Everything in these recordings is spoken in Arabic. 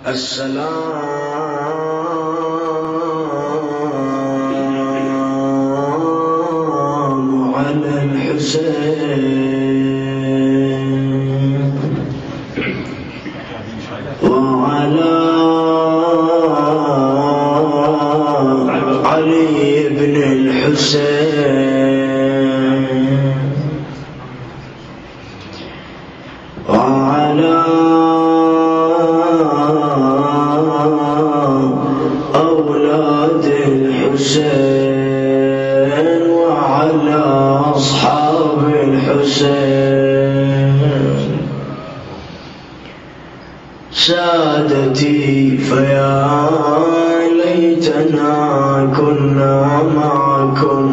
السلام على الحسين وعلى علي بن الحسين وعلى أولاد الحسين وعلى أصحاب الحسين. سادتي فيا ليتنا كنا معكم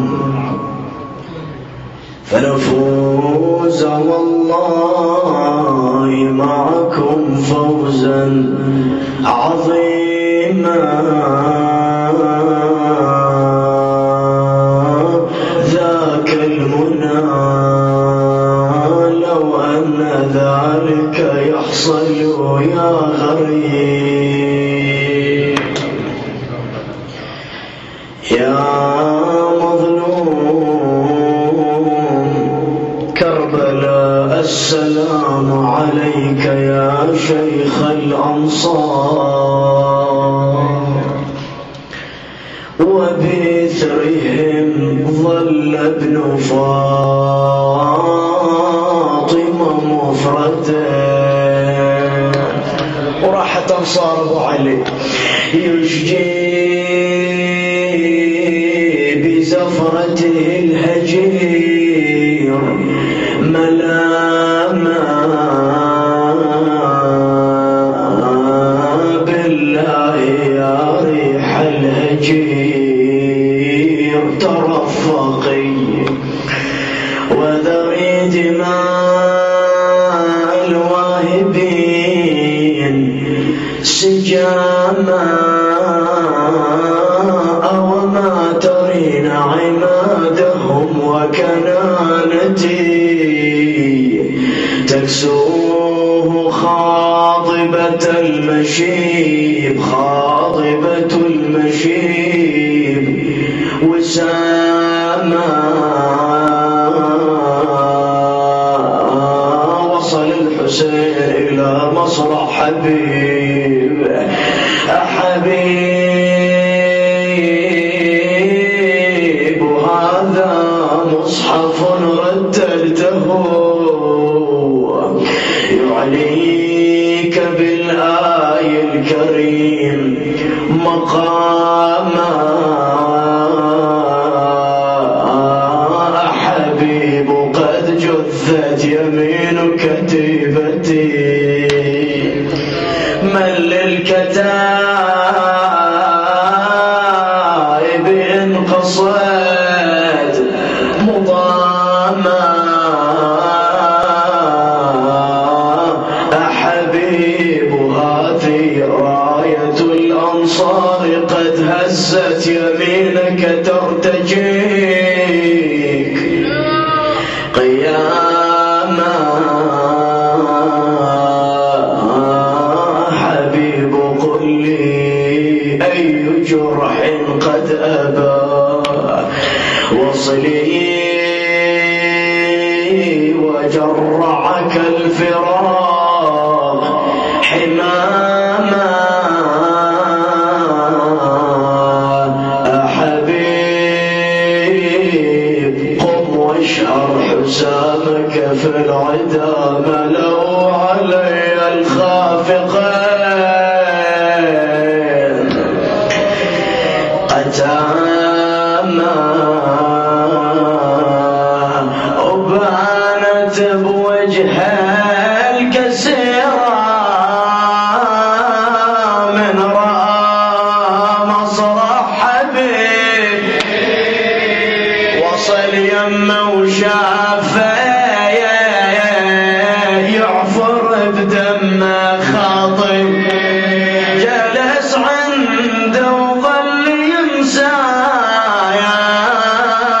فنفوز والله معكم فوزا عظيما. ذاك المنى لو أن ذلك يحصل يا غريب يا كربلاء. السلام عليك يا شيخ الأنصار. وبإثرهم ظل ابن فاطمة مفردا. وراحت أنصار أبو علي يشجي بزفرته الهجير ملاما بالله يا ريح الهجير ترفقي وذري دماء الواهبين سجاما. وما ترين عمادهم وكنانتي تكسوه خاضبة المشيب خاضبة المشيب وساما. وصل الحسين إلى مصرع حبيب حبيب هذا مصحف رتلته يعليك بالآي الكريم مقاما. حبيب قد جثت يمين كتيبتي من للكتائب انقصت مضاما. حبيب هذه راية الأنصار قد هزت يمينك ترتجيك قياما. حبيب قل لي أي جرح قد أبى وصلي وجرعك الفراق حماما. حبيب قم واشعر حسامك في العدا ملوا علي الخافقين قتاما. وبانت بوجهها الكسيرة من رأى مصرع حبيب وصل يمه وشافه يعفر بدمه خاطب جلس عنده وظل ينسى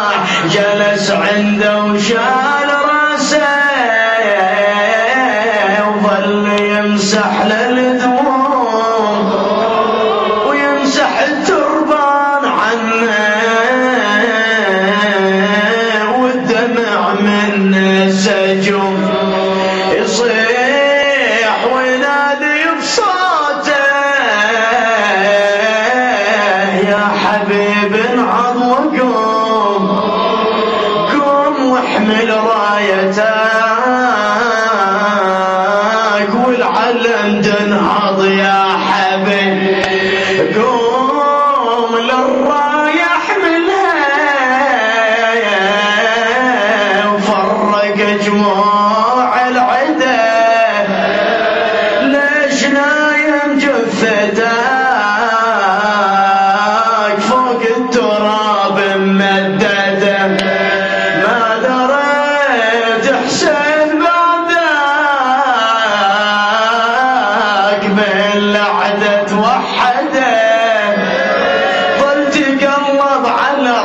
حبيب عض وقوم قوم واحمل رايتك والعلم تنهض يا حبيب قوم للراية احملها وفرق جموع العدا ليش نايم جثتك فوق التراب ممدده ما دريت حسين بعدك بالعدة توحده ظل تقلب على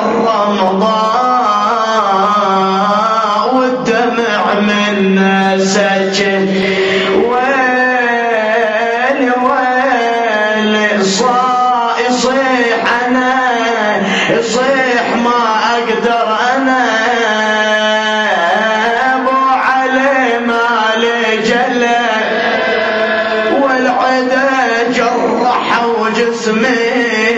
الرمضاء والدمع منه سجل ويلي ويلي يصيح انا يصيح ما اقدر انا ابو علي مالي جله والعدا جرحوا جسمي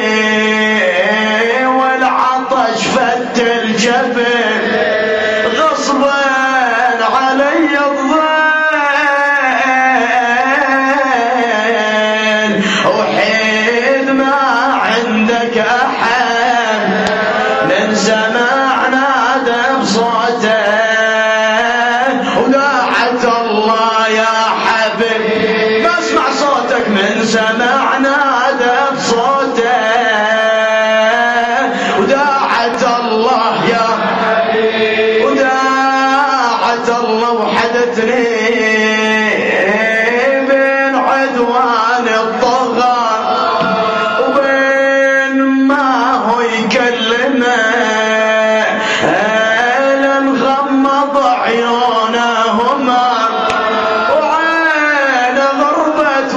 والعطش فت الجبل غصبا علي الظل وحيد ما عندك احد من سماع نادى بصوته وداعة الله يا حبيب بسمع صوتك من سماع نادى بصوته وداعة الله يا حبيب وداعة الله وحدتني بين عدوان الطغى وبين ما هو يكلمه لنغمض عيونهما وعين غربت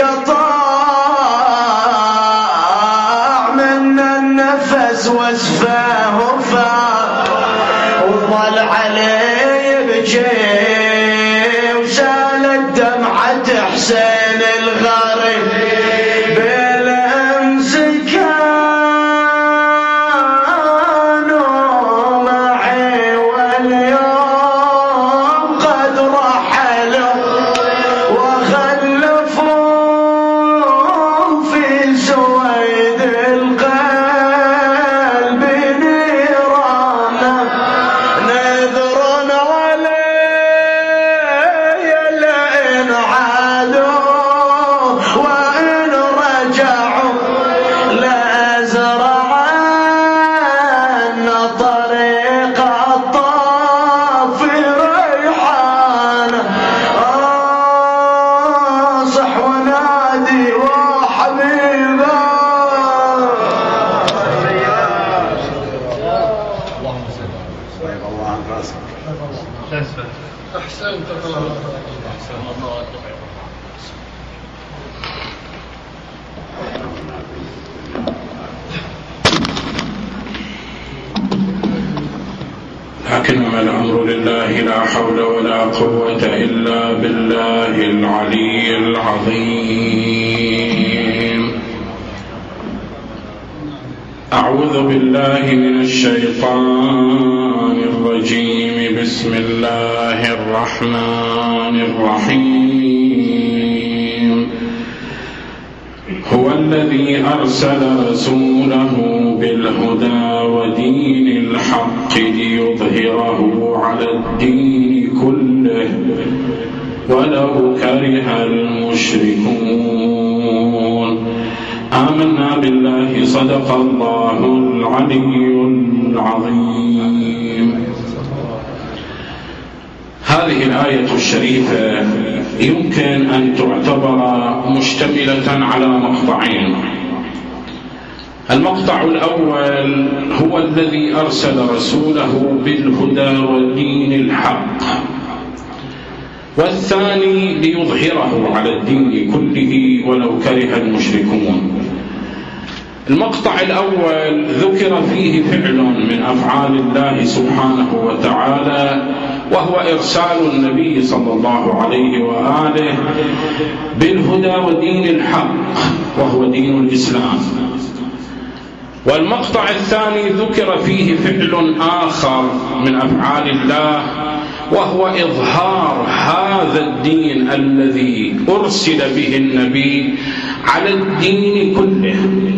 وانقطع من النفس واسفاه فاق وظل عليه يبكي وسالت دمعة حسين الغريب بالامس كانوا معي واليوم قد رحلوا وخلفوا في سويد القلب نيرانا نذر علي لئن عادوا وإن رجعوا لأزرعن طريق الطاف ريحانه صح ونادي وحبيبه أحسنت الله. لكنما الأمر لله لا حول ولا قوة إلا بالله العلي العظيم. أعوذ بالله من الشيطان الرجيم. بسم الله الرحمن الرحيم. هو الذي أرسل رسوله بالهدى ودين الحق ليظهره على الدين كله ولو كره المشركون. آمنا بالله. صدق الله العلي العظيم. هذه الآية الشريفة يمكن أن تعتبر مشتملة على مقطعين. المقطع الأول هو الذي أرسل رسوله بالهدى ودين الحق، والثاني ليظهره على الدين كله ولو كره المشركون. المقطع الأول ذكر فيه فعل من أفعال الله سبحانه وتعالى، وهو إرسال النبي صلى الله عليه وآله بالهدى ودين الحق وهو دين الإسلام. والمقطع الثاني ذكر فيه فعل آخر من أفعال الله، وهو إظهار هذا الدين الذي أرسل به النبي على الدين كله.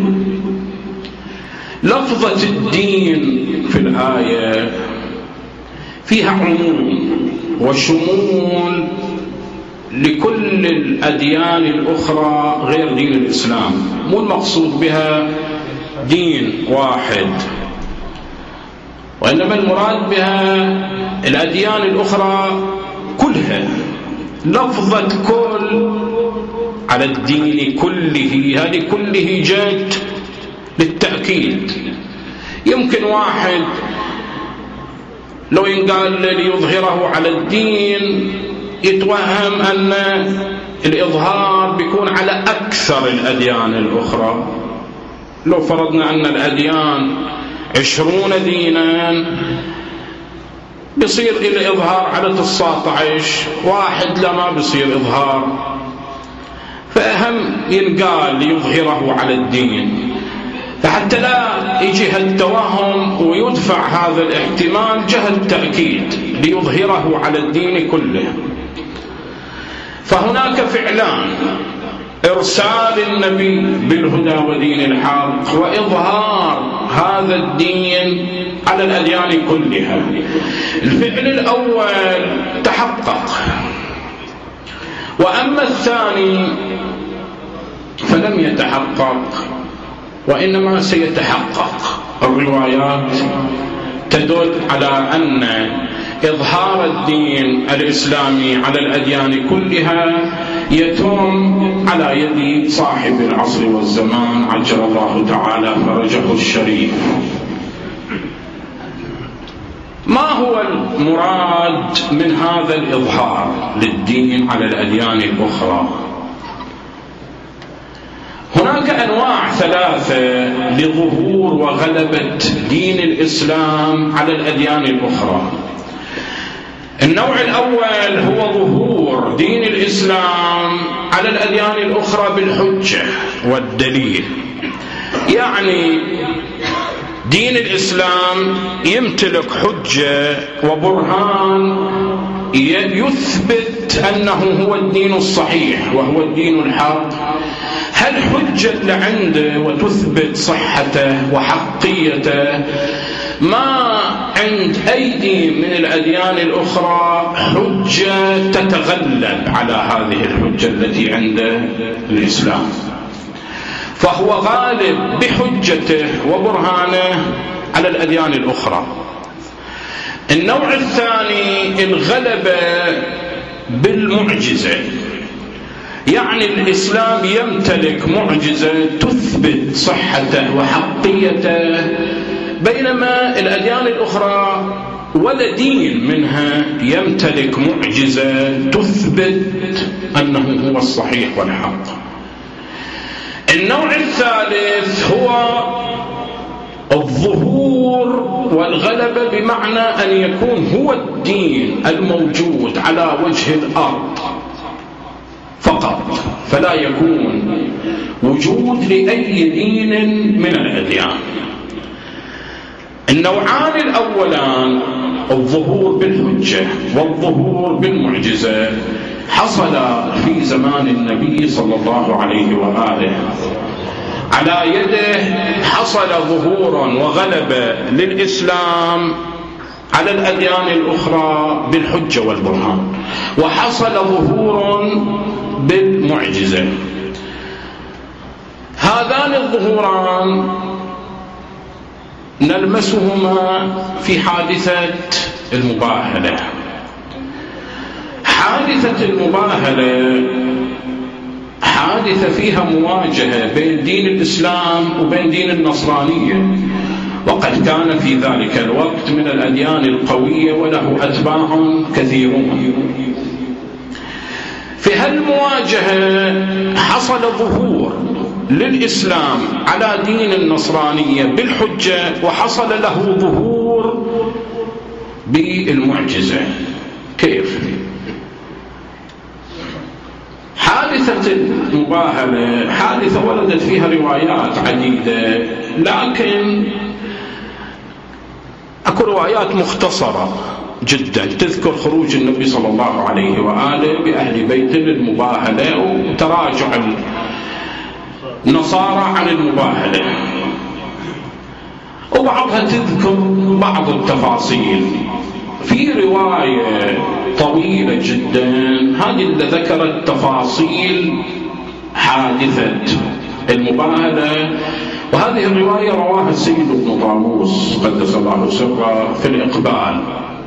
لفظة الدين في الآية فيها عموم وشمول لكل الأديان الأخرى غير دين الإسلام، مو المقصود بها دين واحد، وإنما المراد بها الأديان الأخرى كلها. لفظة كل على الدين كله، هذه كله جاءت للتأكيد. يمكن واحد لو ينقال ليظهره على الدين يتوهم أن الإظهار بيكون على أكثر الأديان الأخرى. لو فرضنا أن الأديان 20 دينا بيصير الإظهار على 19 واحد، لما بيصير إظهار، فأهم ينقال ليظهره على الدين، فحتى لا يجي هالتوهم ويدفع هذا الاحتمال جهة التأكيد ليظهره على الدين كله. فهناك فعلان: إرسال النبي بالهدى ودين الحق، وإظهار هذا الدين على الأديان كلها. الفعل الأول تحقق، وأما الثاني فلم يتحقق، وإنما سيتحقق. الروايات تدل على أن إظهار الدين الإسلامي على الأديان كلها يتم على يد صاحب العصر والزمان عجل الله تعالى فرجه الشريف. ما هو المراد من هذا الإظهار للدين على الأديان الأخرى؟ هناك أنواع 3 لظهور وغلبة دين الإسلام على الأديان الأخرى. النوع الأول هو ظهور دين الإسلام على الأديان الأخرى بالحجة والدليل، يعني دين الإسلام يمتلك حجة وبرهان يثبت أنه هو الدين الصحيح وهو الدين الحق. هالحجة اللي عنده وتثبت صحته وحقيته ما عند أي دين من الأديان الأخرى حجة تتغلب على هذه الحجة التي عند الإسلام، فهو غالب بحجته وبرهانه على الأديان الأخرى. النوع الثاني الغلبة بالمعجزة، يعني الإسلام يمتلك معجزة تثبت صحته وحقيته، بينما الأديان الأخرى ولا دين منها يمتلك معجزة تثبت أنه هو الصحيح والحق. النوع الثالث هو الظهور والغلبة، بمعنى أن يكون هو الدين الموجود على وجه الأرض فقط، فلا يكون وجود لأي دين من الأديان. النوعان الأولان الظهور بالحجة والظهور بالمعجزة حصل في زمان النبي صلى الله عليه وآله. على يده حصل ظهور وغلبة للإسلام على الأديان الأخرى بالحجة والبرهان، وحصل ظهور بالمعجزة. هذان الظهوران نلمسهما في حادثة المباهلة. حادثة المباهلة حادثة فيها مواجهة بين دين الإسلام وبين دين النصرانية، وقد كان في ذلك الوقت من الأديان القوية وله أتباع كثيرون. في هالمواجهة حصل ظهور للإسلام على دين النصرانية بالحجة، وحصل له ظهور بالمعجزة. كيف؟ حادثة حادثة المباهلة حادثة وردت فيها روايات عديدة، لكن أكو روايات مختصرة جدا تذكر خروج النبي صلى الله عليه وآله بأهل بيت للمباهلة وتراجع النصارى عن المباهلة، وبعضها تذكر بعض التفاصيل. في رواية طويلة جدا هذه اللي ذكرت تفاصيل حادثة المباهلة، وهذه الرواية رواها السيد ابن طاووس قدس الله سره في الإقبال.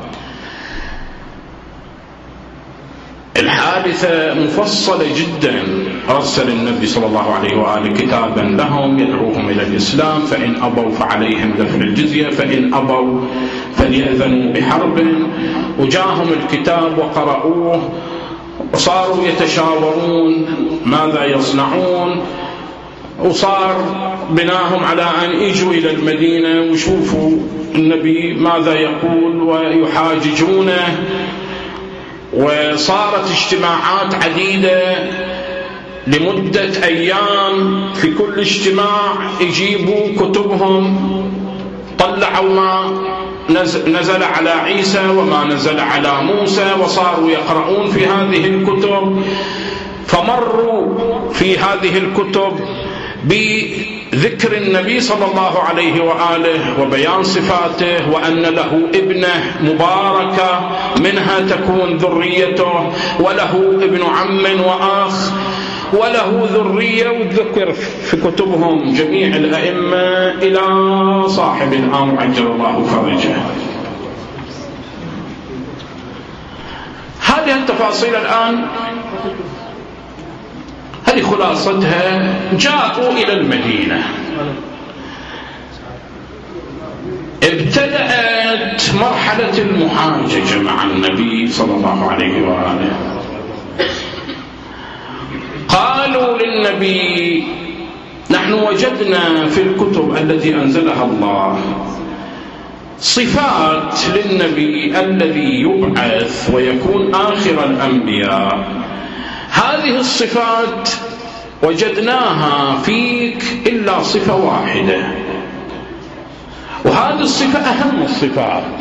الحادثة مفصلة جدا، أرسل النبي صلى الله عليه وآله كتابا لهم يدعوهم إلى الإسلام، فإن أبوا فعليهم دفع الجزية، فإن أبوا فليأذنوا بحرب. وجاءهم الكتاب وقرأوه وصاروا يتشاورون ماذا يصنعون، وصار بناهم على أن يجوا إلى المدينة ويشوفوا النبي ماذا يقول ويحاججونه. وصارت اجتماعات عديدة لمدة أيام، في كل اجتماع يجيبوا كتبهم، طلعوا ما نزل على عيسى وما نزل على موسى، وصاروا يقرؤون في هذه الكتب. فمروا في هذه الكتب بذكر النبي صلى الله عليه وآله وبيان صفاته، وأن له ابنة مباركة منها تكون ذريته، وله ابن عم وأخ، وله ذرية، وذكر في كتبهم جميع الأئمة إلى صاحب الأمر عجل الله فرجه. هذه التفاصيل الآن هذه خلاصتها. جاءوا إلى المدينة، ابتدأت مرحلة المحاججة مع النبي صلى الله عليه وآله. قالوا للنبي نحن وجدنا في الكتب التي أنزلها الله صفات للنبي الذي يبعث ويكون آخر الأنبياء، هذه الصفات وجدناها فيك إلا صفة واحدة، وهذه الصفة أهم الصفات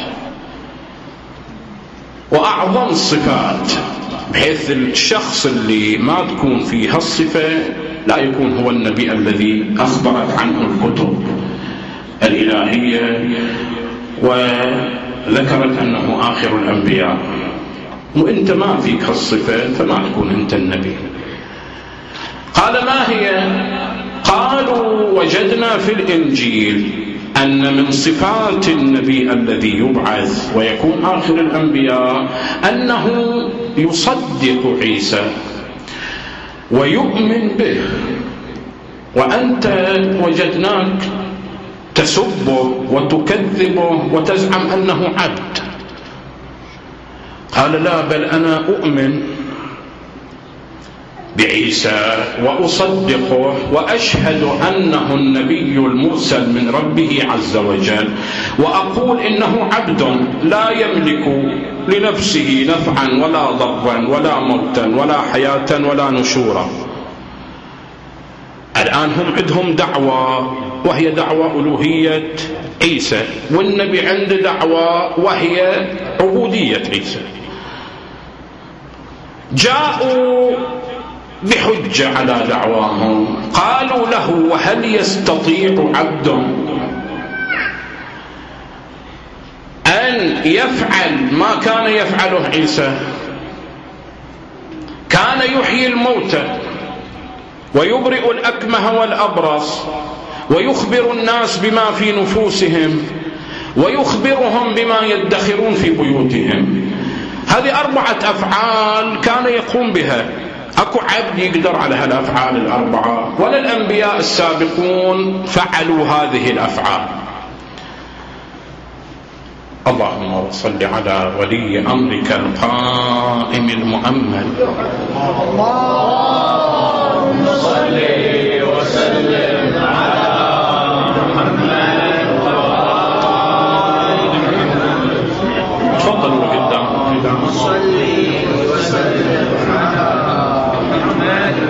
وأعظم الصفات، بحيث الشخص اللي ما تكون فيه هالصفة لا يكون هو النبي الذي أخبرت عنه الكتب الإلهية وذكرت أنه آخر الأنبياء، وإنت ما فيك هالصفة فما تكون أنت النبي. قال ما هي؟ قالوا وجدنا في الإنجيل أن من صفات النبي الذي يبعث ويكون آخر الأنبياء أنه يصدق عيسى ويؤمن به، وأنت وجدناك تسبه وتكذبه وتزعم أنه عبد. قال لا، بل أنا أؤمن بعيسى وأصدقه وأشهد أنه النبي المرسل من ربه عز وجل، وأقول إنه عبد لا يملك لنفسه نفعا ولا ضرا ولا موتا ولا حياة ولا نشورا. الآن هم عندهم دعوة وهي دعوة ألوهية عيسى، والنبي عنده دعوة وهي عبودية عيسى. جاءوا بحجة على دعواهم، قالوا له وهل يستطيع عبد أن يفعل ما كان يفعله عيسى؟ كان يحيي الموتى ويبرئ الأكمه والأبرص ويخبر الناس بما في نفوسهم ويخبرهم بما يدخرون في بيوتهم. هذه 4 أفعال كان يقوم بها. أكو عبد يقدر على هالأفعال ال4، ولا الأنبياء السابقون فعلوا هذه الأفعال. اللهم صل على ولي أمرك القائم المؤمل. اللهم صل وسلم على محمد وآل محمد. تفضلوا قدام. صل وسلم على محمد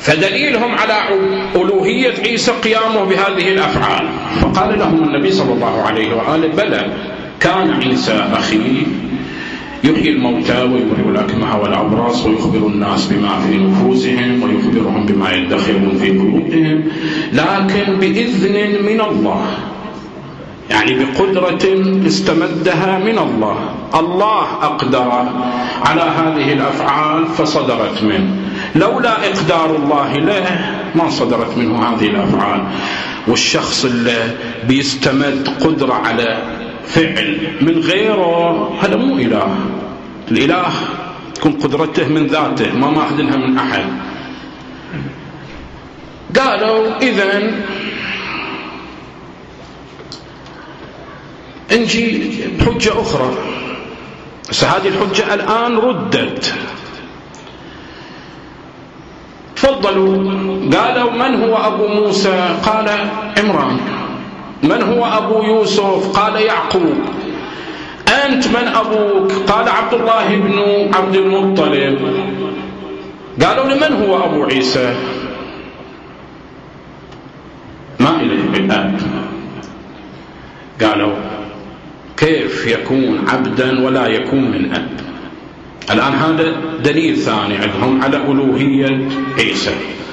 فدليلهم على ألوهية عيسى قيامه بهذه الأفعال. فقال لهم النبي صلى الله عليه وآله: بلى، كان عيسى أخي يحيي الموتى ويبرئ الأكمه والأبرص ويخبر الناس بما في نفوسهم ويخبرهم بما يدخرون في قلوبهم، لكن بإذن من الله، يعني بقدرة استمدها من الله. الله أقدر على هذه الأفعال فصدرت منه، لولا إقدار الله له ما صدرت منه هذه الأفعال. والشخص اللي بيستمد قدرة على فعل من غيره هذا مو إله. الإله تكون قدرته من ذاته، ما ماخذنها من أحد. قالوا إذن نجي بحجة أخرى. هذه الحجة الآن ردت. تفضلوا. قالوا: من هو أبو موسى؟ قال: عمران. من هو أبو يوسف؟ قال: يعقوب. أنت من أبوك؟ قال: عبد الله بن عبد المطلب. قالوا: لمن هو أبو عيسى؟ ما إليه بالآب. قالوا: كيف يكون عبدا ولا يكون من أب؟ الآن هذا دليل ثاني عندهم على ألوهية عيسى.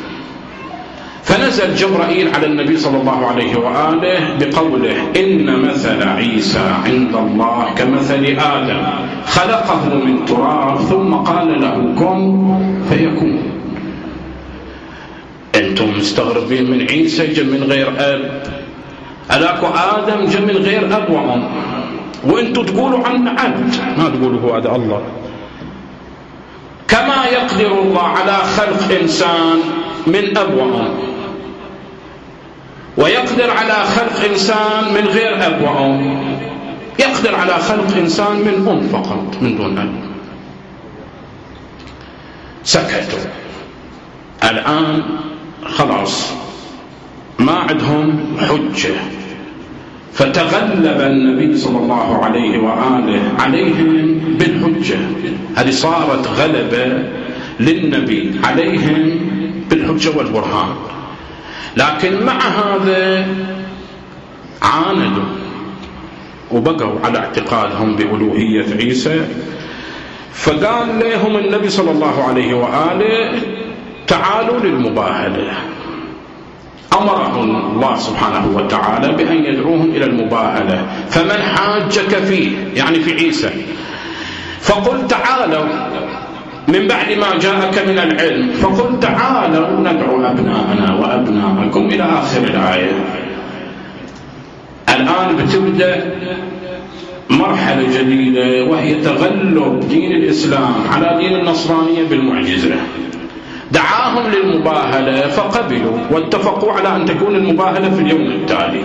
فنزل جبرائيل على النبي صلى الله عليه وآله بقوله: إن مثل عيسى عند الله كمثل آدم، خلقه من تراب ثم قال له كن فيكون. أنتم مستغربين من عيسى جاء من غير أب، ألاكو آدم جاء من غير أب وأم، وأنتم تقولوا عنه عبد، ما تقولوا هو هذا الله. كما يقدر الله على خلق إنسان من أب وأم، ويقدر على خلق إنسان من غير أب وأم، يقدر على خلق إنسان من أم فقط من دون أب. سكتوا. الآن خلاص ما عندهم حجة، فتغلب النبي صلى الله عليه وآله عليهم بالحجة. هذه صارت غلبة للنبي عليهم بالحجة والبرهان. لكن مع هذا عاندوا وبقوا على اعتقادهم بألوهية عيسى. فقال لهم النبي صلى الله عليه وآله: تعالوا للمباهلة. أمرهم الله سبحانه وتعالى بأن يدعوهم إلى المباهلة. فمن حاجك فيه، يعني في عيسى، فقل تعالوا من بعد ما جاءك من العلم، فقل تعالوا ندعو أبناءنا وأبناءكم إلى آخر الآية. الآن بتبدأ مرحلة جديدة، وهي تغلب دين الإسلام على دين النصرانية بالمعجزة. دعاهم للمباهلة فقبلوا واتفقوا على أن تكون المباهلة في اليوم التالي.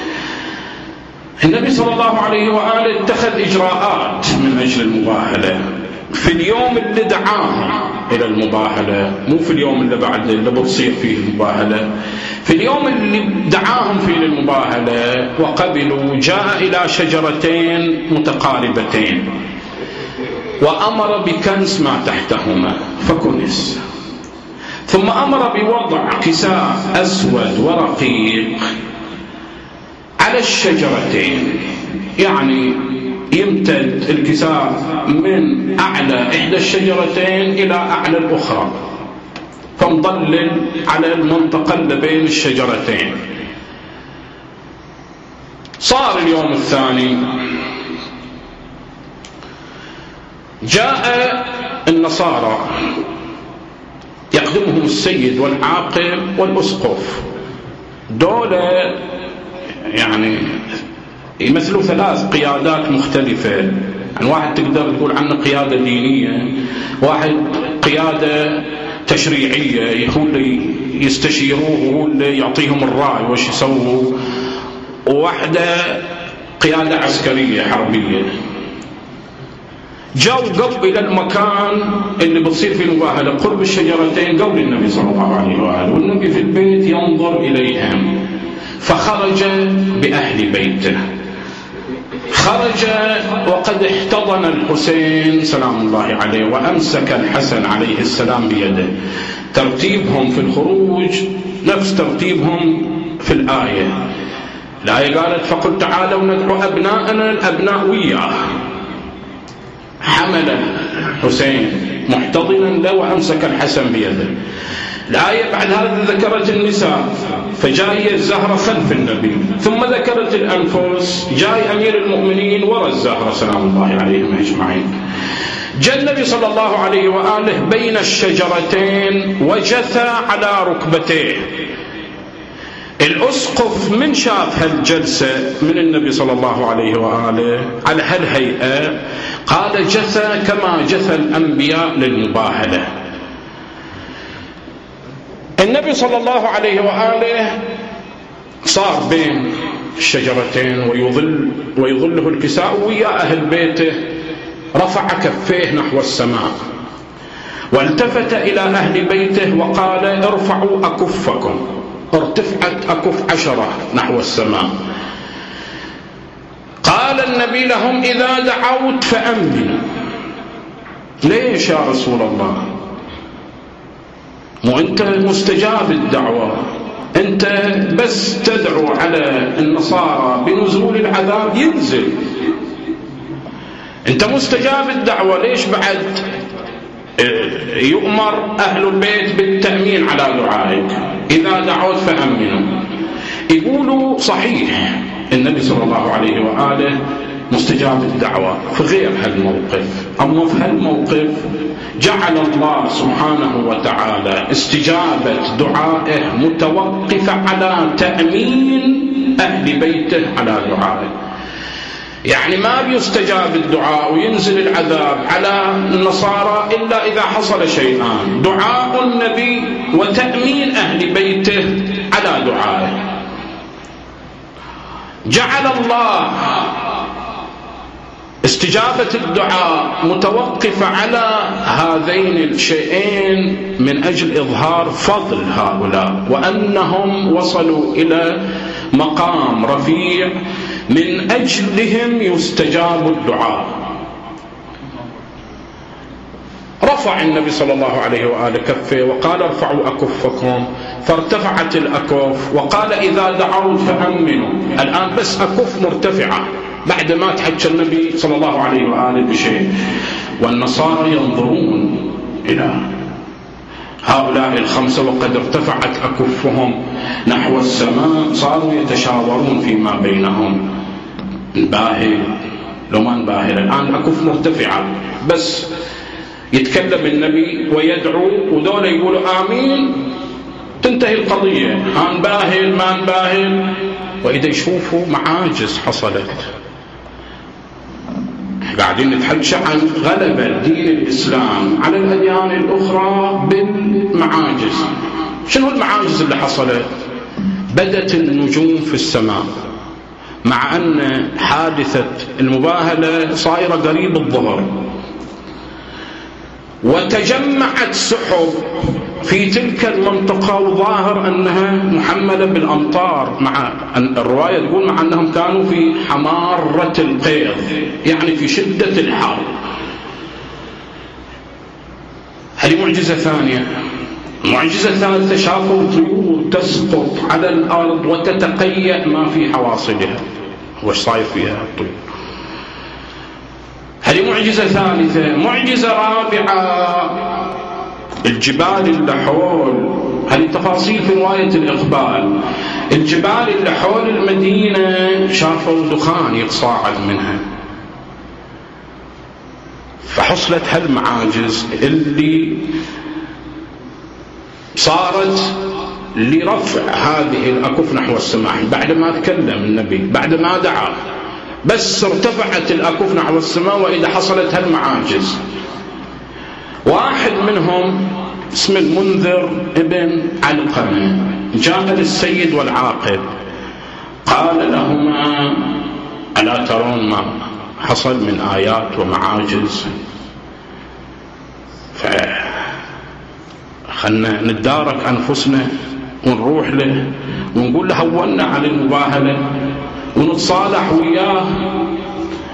النبي صلى الله عليه وآله اتخذ إجراءات من أجل المباهلة في اليوم اللي دعاهم إلى المباهلة، مو في اليوم اللي بعد اللي بتصير فيه المباهلة. في اليوم اللي دعاهم فيه للمباهلة وقبلوا، جاء إلى شجرتين متقاربتين وأمر بكنس ما تحتهما فكنس، ثم أمر بوضع كساء أسود ورقيق على الشجرتين، يعني يمتد الكساء من أعلى إحدى الشجرتين إلى أعلى الأخرى، فمضلل على المنطقة اللي بين الشجرتين. صار اليوم الثاني، جاء النصارى يقدمهم السيد والعاقل والأسقف، دول يعني يمثلوا ثلاث قيادات مختلفة. يعني واحد تقدر تقول عنه قيادة دينية، واحد قيادة تشريعية هو اللي يستشيروه وهو اللي يعطيهم الرأي وش يسووا، وواحدة قيادة عسكرية حربية. جاءوا قبل إلى المكان اللي بتصير فيه المباهلة قرب الشجرتين قبل النبي صلى الله عليه وآله، والنبي في البيت ينظر إليهم، فخرج بأهل بيته، خرج وقد احتضن الحسين سلام الله عليه وأمسك الحسن عليه السلام بيده. ترتيبهم في الخروج نفس ترتيبهم في الآية قالت فقل تعالوا ندعو أبناءنا الأبناء وياه. حمل الحسين محتضنا له وأمسك الحسن بيده. الآية بعد هذا ذكرت النساء فجاء الزهرة خلف النبي، ثم ذكرت الأنفس جاء أمير المؤمنين وراء الزهرة سلام الله عليهم أجمعين. جاء النبي صلى الله عليه وآله بين الشجرتين وجثى على ركبتيه. الأسقف من شاف هالجلسة من النبي صلى الله عليه وآله على هالهيئة قال جثى كما جثى الأنبياء للمباهلة. النبي صلى الله عليه وآله صار بين الشجرتين ويظله الكساء ويا أهل بيته، رفع كفيه نحو السماء والتفت إلى أهل بيته وقال ارفعوا أكفكم. ارتفعت أكف 10 نحو السماء. قال النبي لهم إذا دعوت فأمنوا. ليش يا رسول الله؟ مو أنت مستجاب الدعوة، أنت بس تدعو على النصارى بنزول العذاب ينزل، أنت مستجاب الدعوة، ليش بعد يؤمر أهل البيت بالتأمين على دعائك؟ إذا دعوت فأمنوا. يقولوا صحيح النبي صلى الله عليه وآله مستجاب الدعوة في غير هالموقف، أما في هالموقف جعل الله سبحانه وتعالى استجابة دعائه متوقفة على تأمين أهل بيته على دعائه. يعني ما بيستجاب الدعاء وينزل العذاب على النصارى إلا إذا حصل شيئان: دعاء النبي وتأمين أهل بيته على دعائه. جعل الله استجابة الدعاء متوقفة على هذين الشيئين من أجل إظهار فضل هؤلاء وأنهم وصلوا إلى مقام رفيع من أجلهم يستجاب الدعاء. رفع النبي صلى الله عليه وآله كفه وقال ارفعوا أكفكم، فارتفعت الأكف وقال إذا دعوت فأمنوا. الآن بس أكف مرتفعة بعد ما تحكى النبي صلى الله عليه وآله بشيء، والنصارى ينظرون إلى هؤلاء الخمسة وقد ارتفعت أكفهم نحو السماء، صاروا يتشاورون فيما بينهم: نباهل لو ما نباهل. الآن أكف مرتفعة بس يتكلم النبي ويدعو ودول يقولوا آمين، تنتهي القضية، نباهل ما نباهل. وإذا يشوفوا معاجز حصلت، قاعدين نتحدث عن غلبة دين الإسلام على الأديان الأخرى بالمعاجز. شنو المعاجز اللي حصلت؟ بدت النجوم في السماء، مع أن حادثة المباهلة صايرة قريب الظهر، وتجمعت سحب في تلك المنطقة وظاهر أنها محملة بالأمطار، مع الرواية تقول مع أنهم كانوا في حمارة القيظ، يعني في شدة الحر. هذه معجزة ثانية. معجزة ثالثة: شافوا طيور تسقط على الأرض وتتقيأ ما في حواصلها. وش صاير فيها الطيور؟ هذه معجزة ثالثة. معجزة رابعة: الجبال اللي حول، هذه تفاصيل في رواية الإقبال، الجبال اللي حول المدينة شافوا دخان يتصاعد منها. فحصلت هالمعاجز اللي صارت لرفع هذه الأكف نحو السماء. بعد ما تكلم النبي، بعد ما دعا، بس ارتفعت الأكف نحو السماء وإذا حصلت هالمعاجز. واحد منهم اسم المنذر ابن علقمة جاء للسيد والعاقل قال لهما: ألا ترون ما حصل من آيات ومعاجز؟ خلنا ندارك أنفسنا ونروح له ونقول له هونا على المباهلة ونتصالح وياه.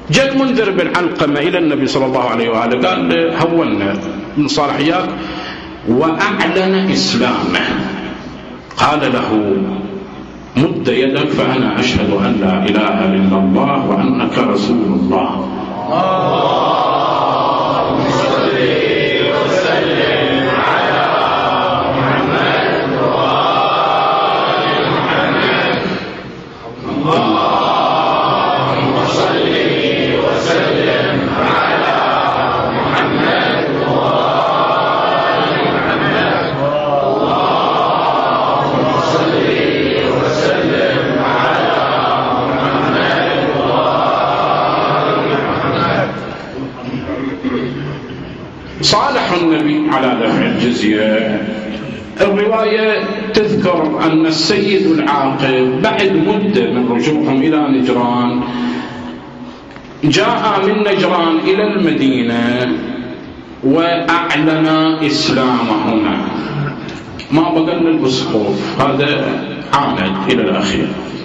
جاء المنذر بن علقمة إلى النبي صلى الله عليه وآله قال هونا من صالحيات وأعلن إسلامه. قال له مد يدك فأنا أشهد أن لا إله إلا الله وأنك رسول الله. اللهم صل وسلم على محمد وآل محمد. اللهم صل وسلم على محمد وآل محمد. اللهم صل وسلم على محمد وآل محمد. صالح النبي على دفع الجزية. الرواية تذكر أن السيد العاقل بعد مدة من رجوعهم إلى نجران جاء من نجران إلى المدينة وأعلن إسلامهما. ما بقى الأسقف هذا عاند إلى الأخير.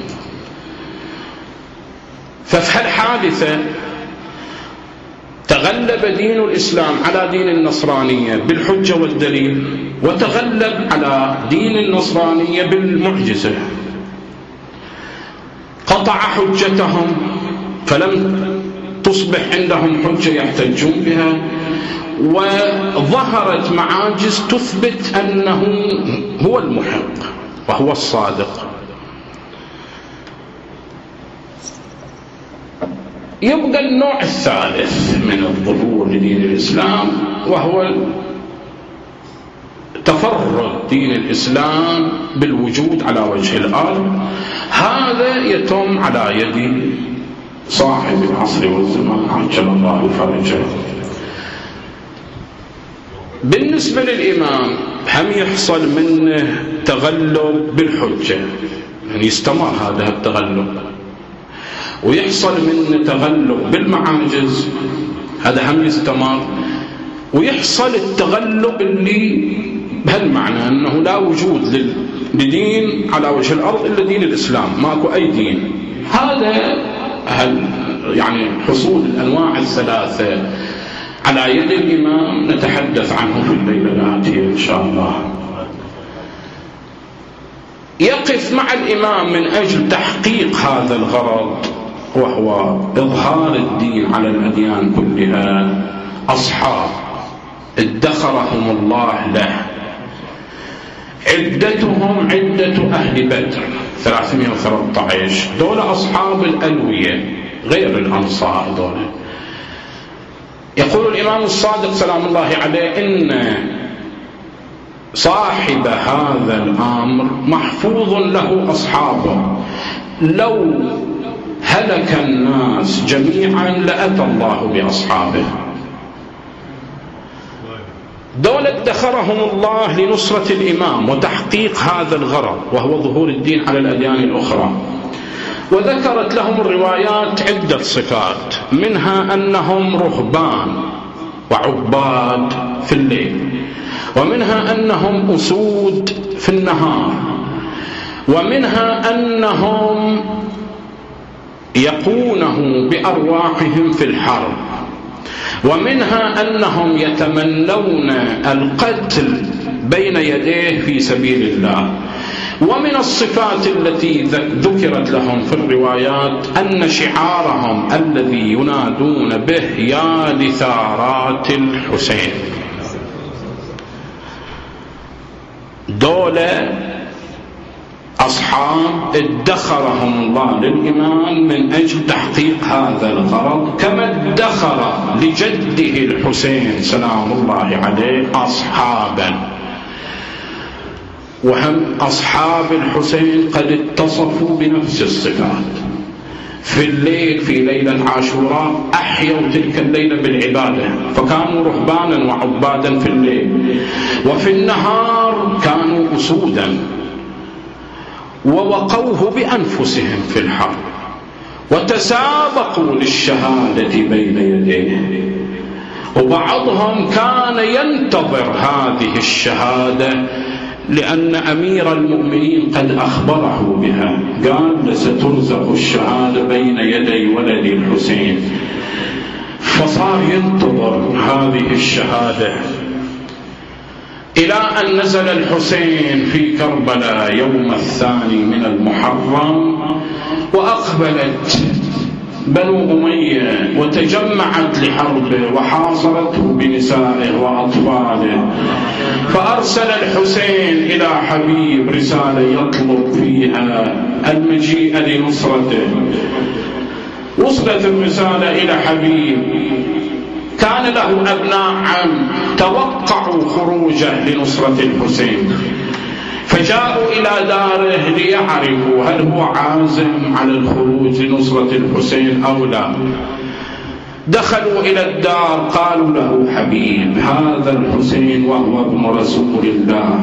ففي هالحادثة تغلب دين الإسلام على دين النصرانية بالحجة والدليل، وتغلب على دين النصرانية بالمعجزة. قطع حجتهم فلم تصبح عندهم حجة يحتجون بها، وظهرت معاجز تثبت أنه هو المحق وهو الصادق. يبقى النوع الثالث من الظهور لدين الإسلام وهو تفرد دين الإسلام بالوجود على وجه الأرض. هذا يتم على يد صاحب العصر والزمان عجل الله فرجه. بالنسبة للإمام هم يحصل منه تغلب بالحجة، يعني يستمر هذا التغلب، ويحصل منه تغلب بالمعاجز، هذا هم يستمر، ويحصل التغلب اللي بهالمعنى أنه لا وجود لدين على وجه الأرض إلا دين الإسلام، ماكو أي دين. هذا يعني حصول الأنواع الثلاثة على يد الإمام نتحدث عنه في الليلة الآتية إن شاء الله. يقف مع الإمام من أجل تحقيق هذا الغرض وهو إظهار الدين على الأديان كلها أصحاب ادخرهم الله له، عدتهم عدة أهل بدر 313. دول أصحاب الألوية غير الأنصار دول. يقول الإمام الصادق سلام الله عليه إن صاحب هذا الأمر محفوظ له أصحابه، لو هلك الناس جميعا لأتى الله بأصحابه. دول ادخرهم الله لنصرة الإمام وتحقيق هذا الغرض وهو ظهور الدين على الأديان الأخرى. وذكرت لهم الروايات عدة صفات، منها أنهم رهبان وعباد في الليل، ومنها أنهم أسود في النهار، ومنها أنهم يقونه بأرواحهم في الحرب، ومنها أنهم يتمنون القتل بين يديه في سبيل الله. ومن الصفات التي ذكرت لهم في الروايات أن شعارهم الذي ينادون به يا لثارات الحسين. دولة أصحاب ادخرهم الله للإمام من أجل تحقيق هذا الغرض، كما ادخر لجده الحسين سلام الله عليه أصحابا. وهم أصحاب الحسين قد اتصفوا بنفس الصفات. في الليل في ليلة عاشوراء أحيوا تلك الليلة بالعبادة، فكانوا رهبانا وعبادا في الليل، وفي النهار كانوا أسودا ووقوه بأنفسهم في الحرب، وتسابقوا للشهادة بين يديه، وبعضهم كان ينتظر هذه الشهادة لأن أمير المؤمنين قد أخبره بها، قال سترزق الشهادة بين يدي ولد الحسين. فصار ينتظر هذه الشهادة إلى أن نزل الحسين في كربلاء يوم 2 المحرم، وأقبلت بنو أمية وتجمعت لحربه وحاصرته بنسائه وأطفاله، فأرسل الحسين إلى حبيب رسالة يطلب فيها المجيء لنصرته. وصلت الرسالة إلى حبيب، كان له أبناء عم توقعوا خروجه لنصرة الحسين، فجاءوا إلى داره ليعرفوا هل هو عازم على الخروج لنصرة الحسين أو لا. دخلوا إلى الدار، قالوا له حبيب هذا الحسين وهو ابن رسول الله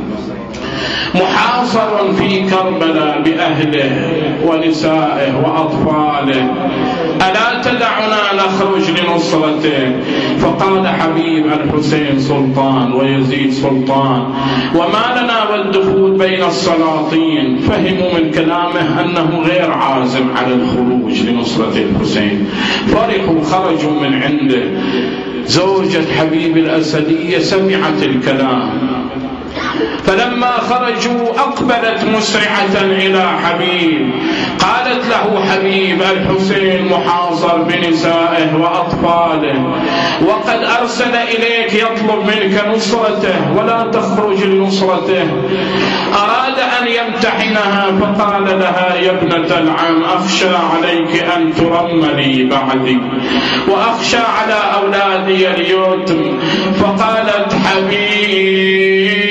محاصر في كربلاء بأهله ونسائه وأطفاله، ألا تدعنا نخرج لنصرته؟ فقال حبيب الحسين سلطان ويزيد سلطان، وما لنا والدخول بين السلاطين. فهموا من كلامه أنه غير عازم على الخروج لنصرة الحسين، فرحوا خرجوا من عنده. زوجة حبيب الأسدية سمعت الكلام، فلما خرجوا أقبلت مسرعة إلى حبيب، قالت له حبيب الحسين محاصر بنسائه وأطفاله، وقد أرسل إليك يطلب منك نصرته ولا تخرج لنصرته، أراد أن يمتحنها. فقال لها يا ابنة العم أخشى عليك أن ترملي بعدي وأخشى على أولادي اليتم. فقالت حبيب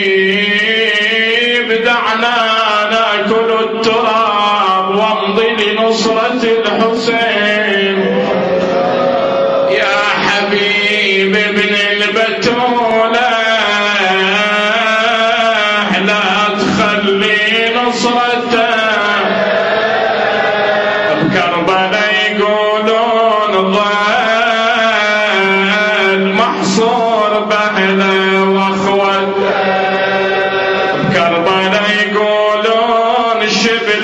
دعنا ناكل التراب وامضي لنصرة الحسين. يا حبيب ابن البتولة لا تخلي نصرته، بكربلاء يقولون ضل محصور بأهله واخوته، كربلاء يقولون الشبل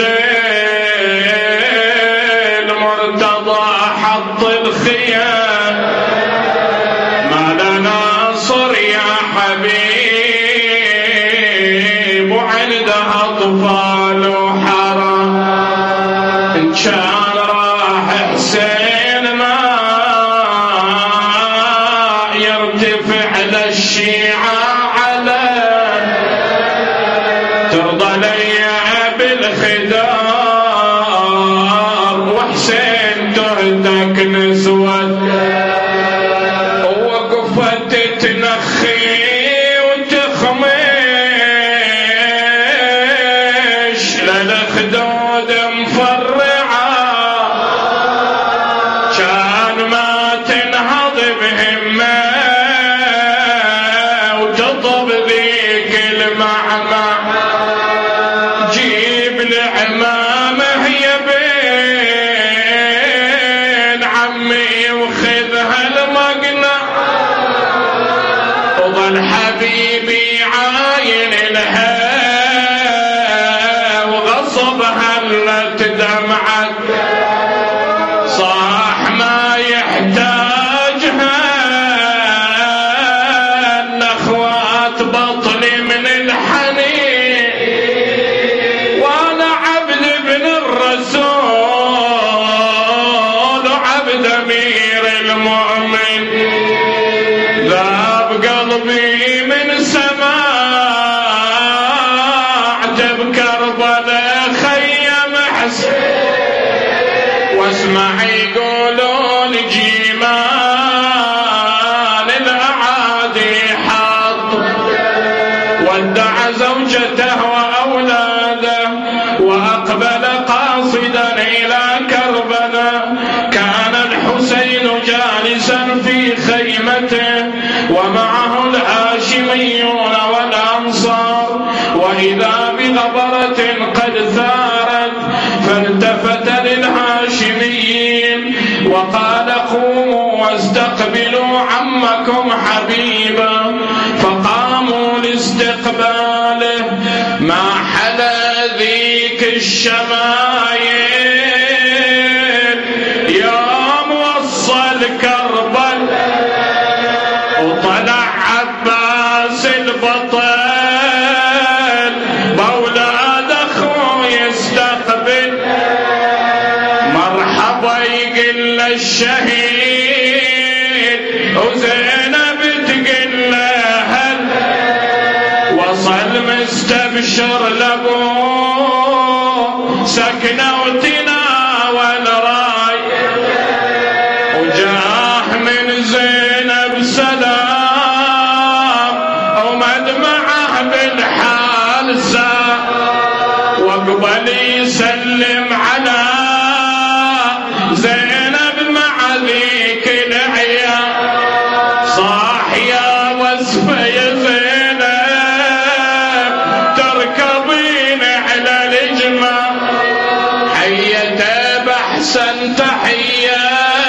المرتضى حط الخيام، ما لنا نصر يا حبيب وعندها أطفال وحرام. إن كان راح حسين ما يرتفع للشيعة ترضى لي بالخدار وحسين تهتك نسوة، وقفت تنخي وتخمش للخدود مفرعة، كان ما تنهض بهمة وتطب ذيك المعمى، جيب العمامة يا بين عمي وخذها المقنع، وظل حبيبي عاين لها وغصبها لت دمعت، صاح ما يحتاجها الأخوات بطني من الحنين، وانا عبد ابن الرسول وعبد امير المؤمن، ذاب قلبي من سماعت بكربلاء خيم حسين، واسمع يقولون جيمان الاعادي حط، ودع زوجته واولاده واقبل قاصدا الى كربلاء. كان الحسين جالسا في خيمته ومعه الهاشميون والانصار، واذا بغبرة قد ثارت، فالتفت للهاشميين وقال قوموا واستقبلوا عمكم حبيبا، فقاموا لاستقباله. ما حلا ذيك الشمايل يوم وصل كربلاء الشهيد وزينب تقل له وصل مستبشر لابوه سكنه وتناول راي وجاه من زينب سلام ومدمعه بالحال ساء وقبل يسلم على زينب مع ذيك العيا صاح يا وصفه يا زينب تركضين على الجمال حيته بحسن تحيه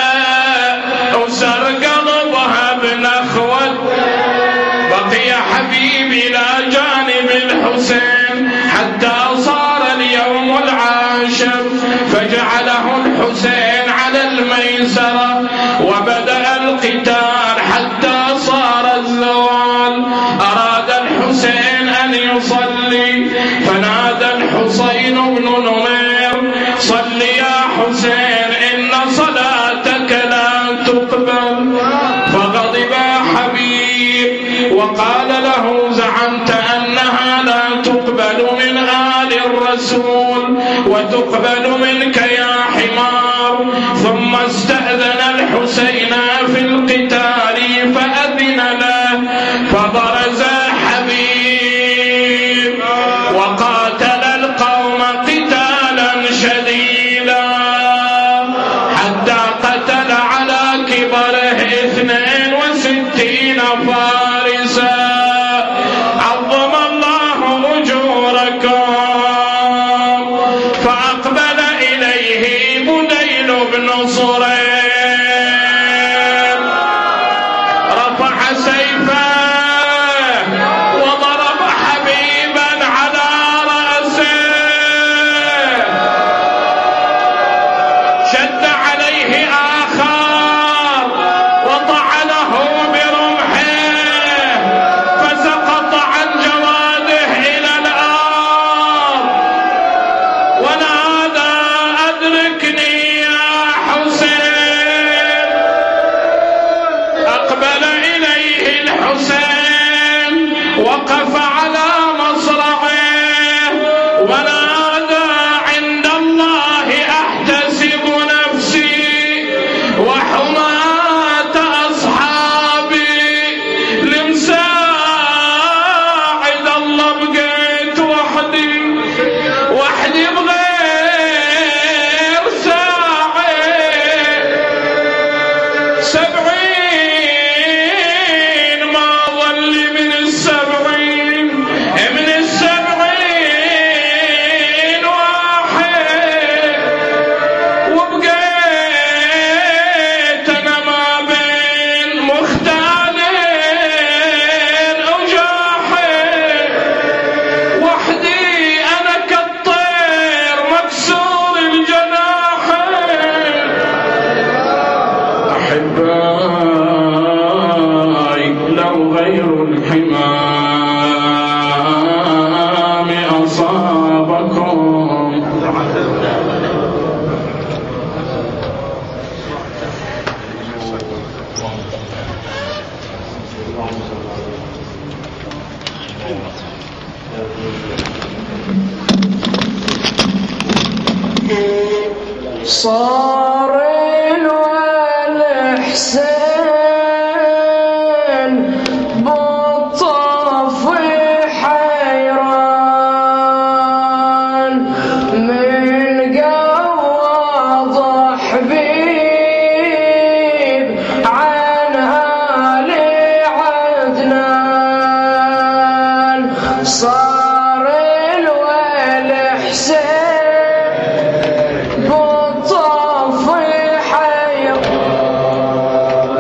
وسر قلبها بنخوه بقي حبيبي لا جانب الحسين حتى صار اليوم العاشر فجعله الحسين على الميسرة وبدأ القتال حتى صار الزوال أراد الحسين أن يصلي فنادى الحسين بن نمير صل يا حسين إن صلاتك لا تقبل فغضب حبيب وقال له زعمت أنها لا تقبل من آل الرسول وتقبل منك يا حمار ثم استأذن الحسين في القتال فأذن له فبرز حبيب وقاتل القوم قتالا شديدا حتى قتل على كبره 62 فارسا عظم الله أجوركم فأقبل إليه بديل بن صريم رفع سيفه وضرب حبيبا على رأسه شد عليه آخر وطعنه برمحه فسقط عن جواده إلى الأرض ونادى أدركني يا حسين أقبل إليه الحسين وقف على مصرعه ونادى عند الله أحتسب نفسي وحماة أصحابي لمساعد الله بقيت وحدي بغير ساعد 70 ما ظل من 70 واحد وبقيت أنا ما بين مختالين وجاحد وحدي أنا كالطير مكسور الجناحين أحبائي لو غير الحمام أصابكم صار والحسين بالطف حيران من قوض حبيب عن آل عدنان صار والحسين بالطف حيران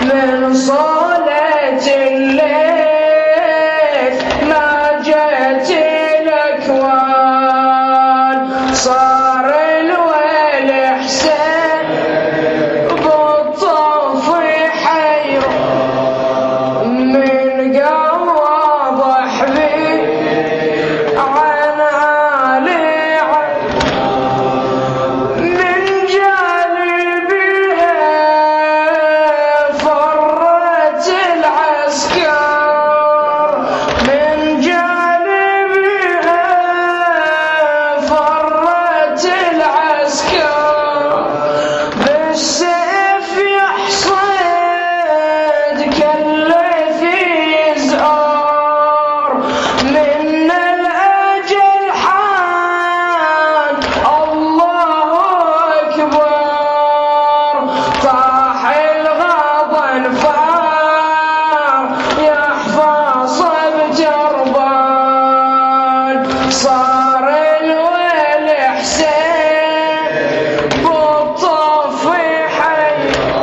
من صلاة الليل ما جت الأكوان صار الويل حسين بالطف حيرة من قوض حبيب عن علي من جانبها فرت العسكر من جانبها فرت العسكر بالسيف يحصد كلف يزار من الأجل حان الله أكبر طاح الغضن فار يحفظ بجربان صار الويل حسين بالطف حي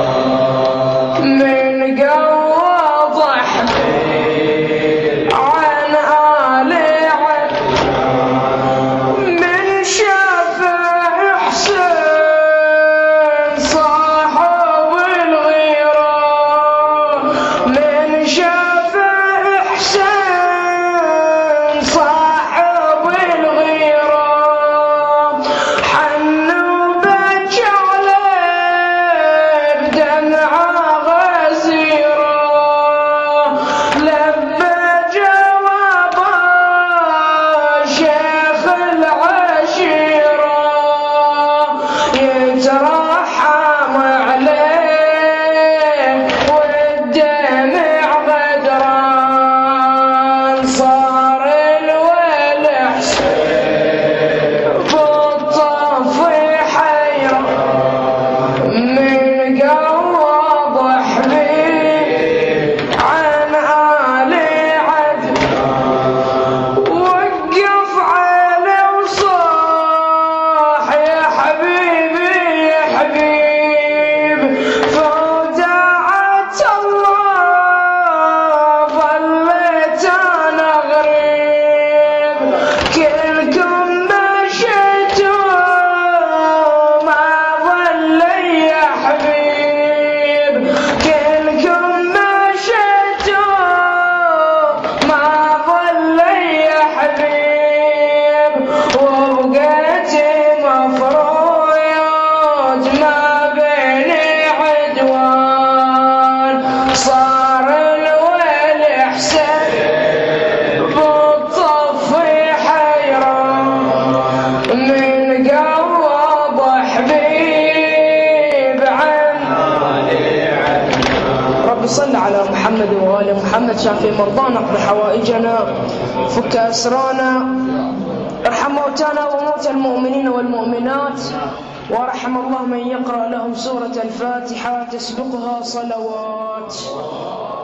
من قوض حبيب عن آل من شافه حسين صاحب الغيرة من شافه حسين صاحب الغيرة حنوا بكى عليه بدمعة غزيرة لبى جوابه شيخ العشيرة يترحم عليه والدمع غدران صار الويل حسين بالطف حيرة من قوض حبيب عن آل عدن وقف على وصاح يا حبيبي يا حبيب فوداعة الله ظليت أنا غريب كلكم مشيتوا ما ظلي يا حبيب كلكم مشيتوا ما ظلي يا حبيب وبقيت مفروض ما بيني عدوان صار الويل حسين بالطف حيرة من قوض حبيب عن رب صل على محمد وآل محمد شافي مرضانا اقض حوائجنا فك أسرانا ارحم موتانا وموتى المؤمنين والمؤمنات ورحم الله من يقرأ لهم سورة الفاتحة تسبقها صلوات